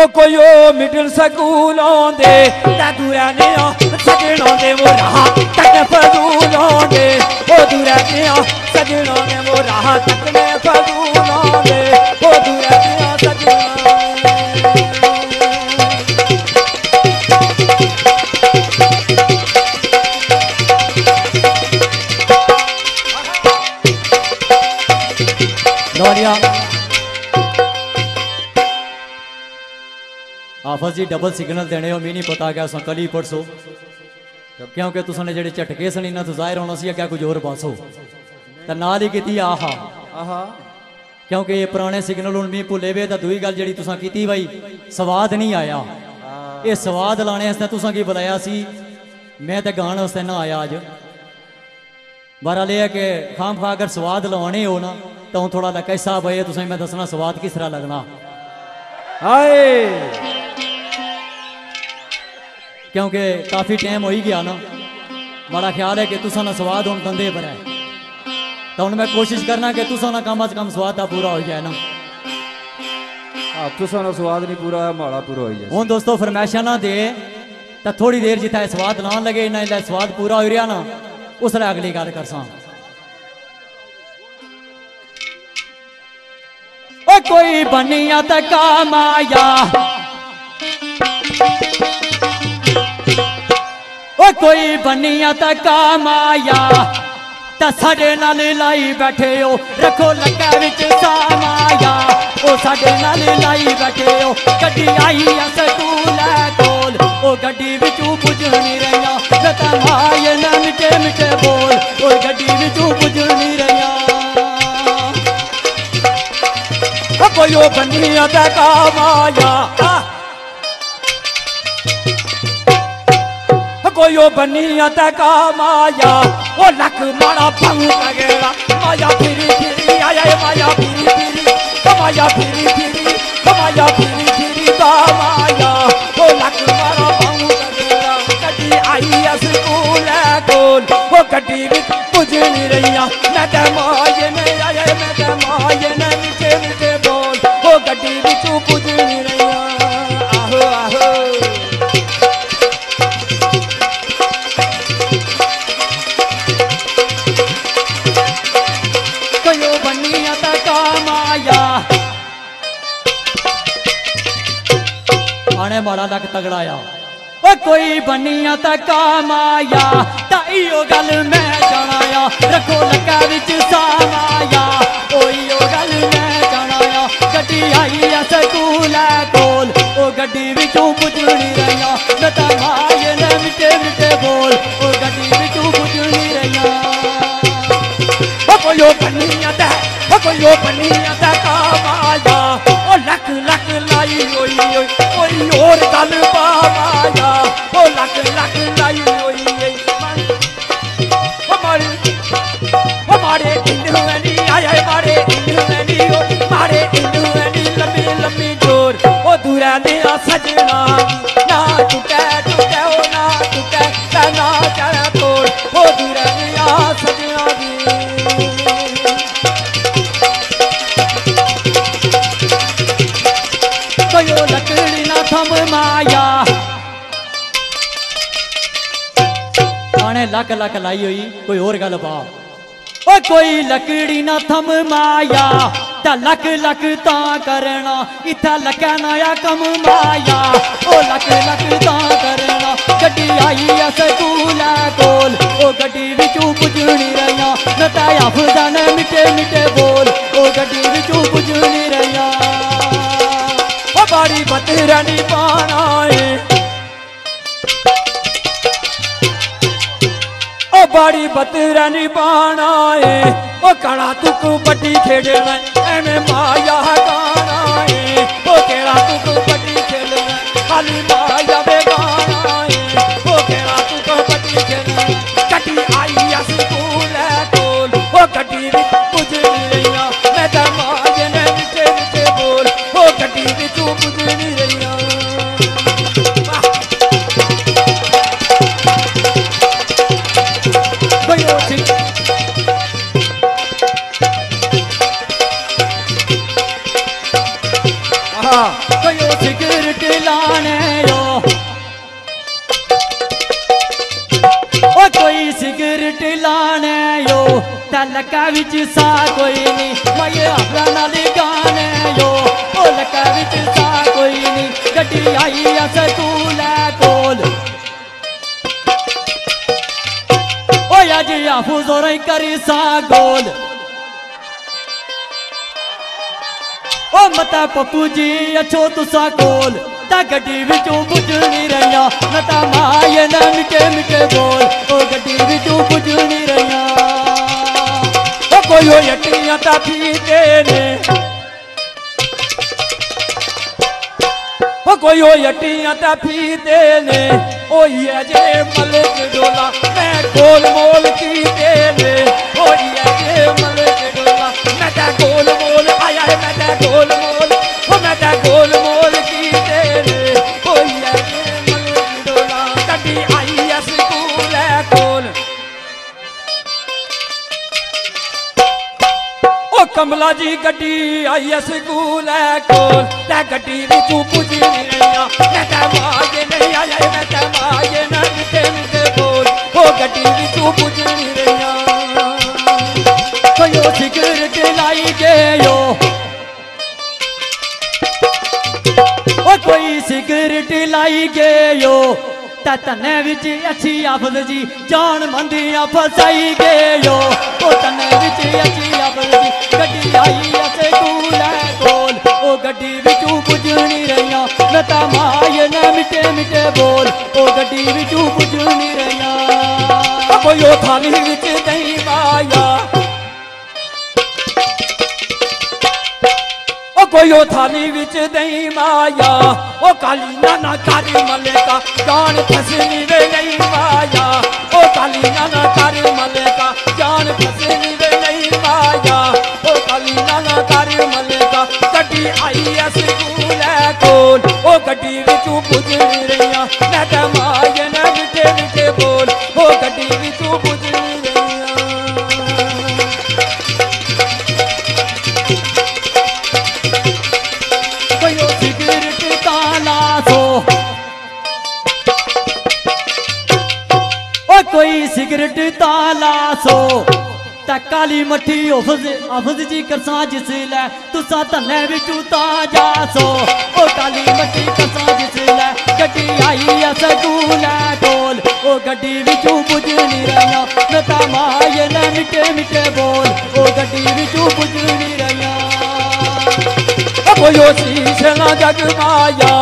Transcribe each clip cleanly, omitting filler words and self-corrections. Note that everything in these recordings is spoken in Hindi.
कोई ओ मिडिल स्कूल आंदे दूरा ने सजना दे वो राह तक फजूल आंदे ओ दूरा ने सजना ने वो राह तक ने फजूल आंदे ओ दूरा ने सजना नौरिया आफत जी डबल सिग्नल देने हो मी नहीं पता क्या कल ही परसों क्योंकि तुसने जेडे झटके सन इन्होंने तो जाहिर होना सी क्या कुछ होर पासो तो नाल ही की आहा आहा क्योंकि ये पुराने सिग्नल हूँ मी भुले वे तो दूई गल जी तुसा की भाई स्वाद नहीं आया ये स्वाद लाने वास्ते तुसा की बुलाया सी मैं तो गाने वास्ते ना आया अज बहरहाल यह है कि खाम खा अगर स्वाद लवाने हो ना तो थोड़ा सा कैसा भाई तुसें मैं दसना स्वाद किस तरह लगना हाय क्योंकि काफ़ी टाइम हो ही गया ना बड़ा ख्याल है कि तुसा ना स्वाद हम धंधे पर है तो मैं कोशिश करना कि तुसा ना कम अज कम स्वाद का पूरा हो जाए ना तुसा ना स्वाद नहीं पूरा है माड़ा पूरा हो जाए हूँ दोस्तों फरमाइशा ना दे तो थोड़ी देर जितना स्वाद लान लगे ना स्वाद पूरा हो रहा ना उसने अगली गल कर सा कोई बनिया तो काम आया कोई बनिया तो काम आया तो साडे नाल लाई बैठे हो रखो लक्का विच सामाया ओ साडे नाल लाई बैठे हो गड्डी आई स्कूल कोल ओ गड्डी विचू पुजनी रहिया लता माए ना मिटे मिटे बोल ओ गड्डी विचू पुजनी रहिया कोई ओ बनिया तो काम आया कोई ओ बनिया तो काम आया ओ लक मारा भंग लगेगा माया फिरी फिरी आया माया फिरी फिरी माया फिरी फिरी माया फिरी फिरी काम आया ओ लक मारा भंग लगेगा गड्डी आई स्कूल कोल ओ गड्डी विच पुजनी रहिया मैं ते माए ने आया मैं ते माए ने नीचे नीचे बोल ओ गड्डी विच पुजनी रहिया आहो आहो आने माड़ा लक तगड़ाया ओ कोई बनिया तो काम आया ताइयो गल मैं जनाया रखो लक्का विच सामाया ओइयो गल मैं जनाया गड्डी आई स्कूल कोल ओ गड्डी विचों पुजनी रहिया लता माए ने मिटे मिटे बोल ओ गड्डी विचों पुजनी रहिया ओ कोई ओ बनिया तो काम आया ओ लक लक लाई ओई ओई कोई और गल पाया ओ लक लक लाई ओई ओई हमारे इंदुनी आया हमारे इंदुनी ओ हमारे इंदुनी लंबी लंबी जोर ओ दूरा ने सजना ना टूटे टूटे ओ ना टूटे ना चढ़ा तोड़ ओ दूरा ने सजना दी कोई लकड़ी ना थम माया आने लक लक लाई हुई कोई और गल पा ओ कोई लकड़ी ना थम माया ता लक लक ता करना इथा लका नया कम माया ओ लक लक ता करना गड्डी आई स्कूल कोल ओ गड्डी विचू पुजनी रहिया नता अफजान मिटे मिटे बोल ओ गड्डी विचू पुजनी रहिया बाड़ी बतरनी पाना है ओ बाड़ी बतरनी पाना है ओ कड़ा तुक बड़ी खेलना एने माया गाना है ओ केड़ा तुक बड़ी खेलना खाली माया वे गाना है ओ केड़ा तुक बड़ी खेलना गड्डी आई स्कूल कोल ओ गड्डी विच पुजनी रहिया मैं ते माए ने नीचे नीचे बोल ओ गड्डी विचू पुजनी रहिया कोई सिगरेट लाने यो ओ कोई सिगरेट लाने यो ते लक्का विच सा कोई नहीं मैं अपना नाल गाने यो ओ लक्का विच सा कोई नहीं गड्डी आई अस स्कूल कोल ओ अज आफू जोर करी सा गोल ओ मता पप्पू जी अच्छो तुसा कोल ता गड्डी विचों पुजनी रहिया न ता माए न मिटे मिटे बोल ओ गड्डी विचों पुजनी रहिया ओ कोई यटियां ता पीते ने ओ कोई यटियां ता पीते ने ओ ये जे मलिक डोला मैं गोल मोल कीते ने ओ ये जे मलिक डोला मैं ता गोल मोल आया है मैं ता गोल मोल ओ मैं ता गोल मोल कीते ने ओ ये जे मलिक डोला गड्डी आई है स्कूल कोल ओ कमला जी गड्डी आई है स्कूल कोल ते गड्डी विचों पुजी नहीं रहिया मैं ता माए नहीं आया मैं ता माए ना मिटे मिटे बोल ओ गड्डी विचों पुजी नहीं रहिया कोई सिगरेट लाई गयो ओ कोई सिगरेट लाई गयो ता तने विच अच्छी आफत जी जान मंदियां फसाई गयो ओ तने विच अच्छी आफत जी गड्डी आई असे कूल कोल ओ गड्डी विचों पुजनी रहिया न ता माए न मिटे मिटे बोल ओ गड्डी विचों पुजनी रहिया कोई ओ थाली विच दही माया ओ कोई ओ थाली विच दही माया ओ काली नाना कारी मलेका जान फसनी वे नहीं माया ओ काली नाना कारी मलेका जान फसनी वे नहीं माया ओ काली नाना कारी मलेका गड्डी आई है स्कूल कोल ओ गड्डी विचों पुजनी रहिया मैं ते माए न मिठे मिठे बोल ओ गड्डी विचों पुजनी रहिया कोई सिगरेट ताला सो ओ कोई सिगरेट ताला सो ता काली मठी हफज जी करसा जिसलै तुसा धन्ने विचों ता जा सो ओ काली मठी करसा जिसलै गड्डी आई अस स्कूल कोल ओ गड्डी विचों पुजनी रहिया न ता माए न मिटे मिटे बोल ओ गड्डी विचों पुजनी रहिया कोई शीशे ना जग माया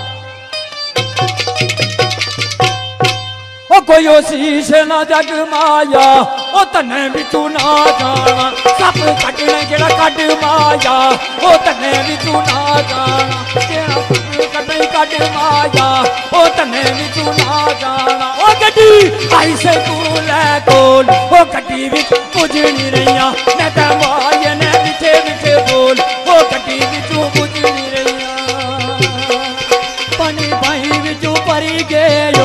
ओ कोई शीशे ना जग माया ओ तन्ने विचों ना जाना सप कटने जेड़ा कट माया ओ तन्ने विचों ना जाना जेड़ा कटने कट माया ओ तन्ने विचों ना जाना ओ गड्डी आई से कूल कोल ओ गड्डी विच पुजनी रहिया मैं ते माए ने मिठे मिठे बोल ओ गड्डी विचों पुजनी रहिया पानी बाई विचों भरी गयो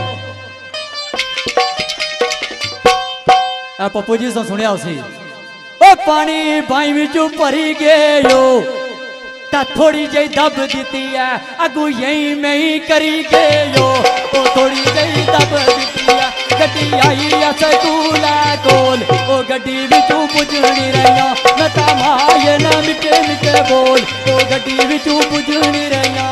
पप्पू जी सुनिया उसी ओ पानी बाई विचों भरी गयो ता थोड़ी जी दब दी है अगू यही में ही करी गयो ओ थोड़ी जी दब दी है गड्डी आई अस स्कूल कोल ओ गड्डी विचों पुजनी रहिया न ता माए न मिटे मिटे बोल ओ गड्डी विचों पुजनी रहिया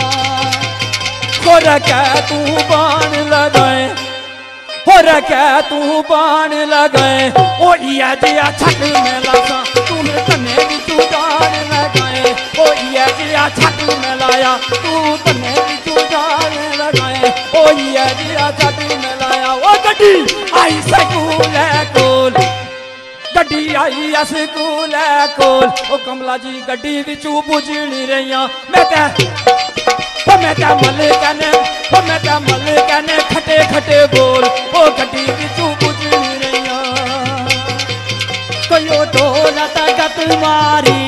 हो रखे तू बाण लगाए हो रखे तू बाण लगाए ओ इया जिया छक में लासा तूने तने विचों जान लगाए ओ इया जिया छक में लाया तू तने विचों जान लगाए ओ इया जिया छक में लाया ओ गड्डी आई स्कूल कोल गड्डी आई स्कूल कोल ओ कमला जी गड्डी विचों पुजनी रहिया मैं ते मलिक ने खटे खटे बोल ओ गड्डी विचों पुजनी रहिया कोई ढोल तगत मारी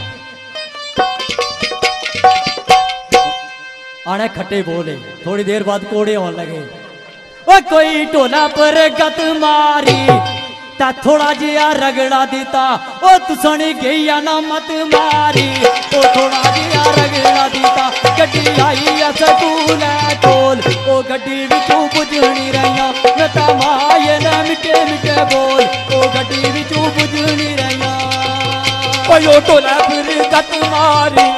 आने खट्टे बोले थोड़ी देर बाद कोड़े होने लगे ओ कोई ढोला पर गत मारी ता थोड़ा जिया रगड़ा दिता ओ तुसनी गईया ना मत मारी ओ थोड़ा जिया रगड़ा दिता गड्डी आई आ स्कूल कोल ओ गड्डी विचों बुझनी रहिया मैं ता माए ना मिटे मिटे बोल ओ गड्डी विचों बुझनी रहिया ओ टोला फिर गत मारी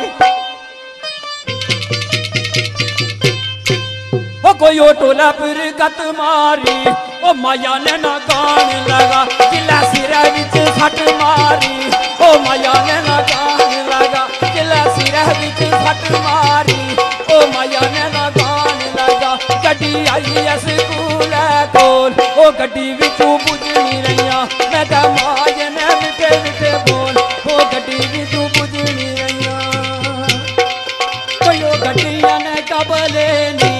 ओ कोई टोला फिर गत मारी ओ माया ने ना गान लगा जिला सिरा विच सट मारी ओ माया ने ना गान लगा जिला सिरा विच सट मारी ओ माया ने ना गान लगा गड्डी आई स्कूल कोल ओ गड्डी विचों बुझनी रहिया मैं ता माए ने मिठे मिठे बोल ओ गड्डी विचों बुझनी रहिया कोई गड्डिया ने कबले नी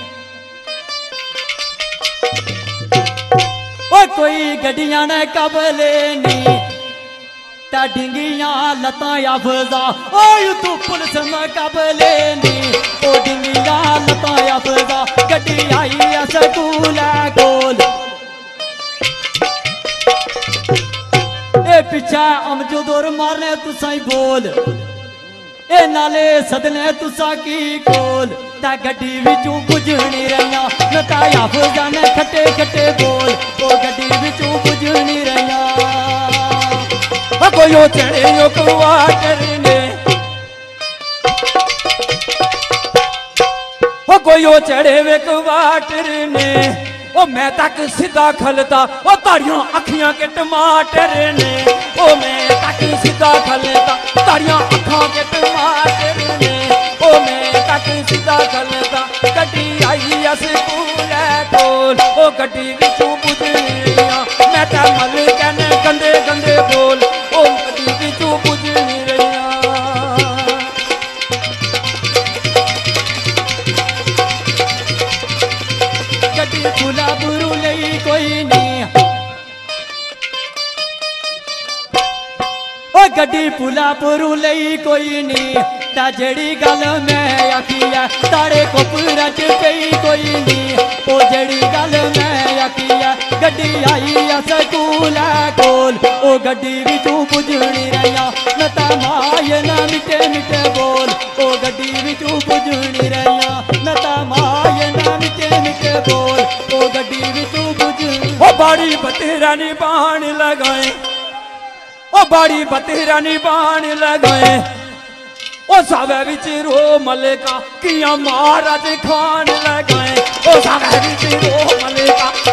कोई गड्डियां ने कबले नी ता डिंगियां लतां अफजा ओ तू पुलिस में कबले नी ओ डिंगियां लतां अफजा गड्डी आई स्कूल कोल ए पिछा अमजदोर मारने तुसा ही बोल ए नाले सदने तुसा की कोल ता गड्डी विचों बुझनी रहिया मैं ता अफजा ने खट्टे खट्टे बोल ओ गड्डी विचों बुझनी रहिया कोई चढ़े क्वार्टर ने कोई चढ़े वे क्वार्टर ने ओ मैं तक सीधा खलता ओ ताड़ियां अखियां के टमाटर ने ओ मैं तक सीधा खलता ताड़ियां अखा के टमाटर ने ओ मैं तक सीधा खलता गड्डी आई स्कूल कोल ओ गड्डी विचों बुझनिया मैं ता मल कहने गंदे गंदे बोल ओ गड्डी विचों बुझनी रहिया गड्डी फुला बुरू लई कोई नहीं ओ गड्डी फुला बुरू लई कोई नहीं ता जेड़ी गल मैं आखी है तारे कोपरा च पई कोई नहीं ओ जेड़ी गल मैं आखी है गड्डी आई स्कूल कोल ओ गड्डी विचों बुझनी रहिया मैं ता माए ना मिटे मिटे बोल ओ गड्डी विचों बुझनी रहिया मैं ता माए ना मिटे मिटे बोल ओ गड्डी विचों बुझनी ओ बाड़ी बतेरा नी बाण लगाए ओ बाड़ी बतेरा नी बाण लगाए ओ सावे विच रो मलका किया महाराज खान लगाए ओ सावे विच रो मलका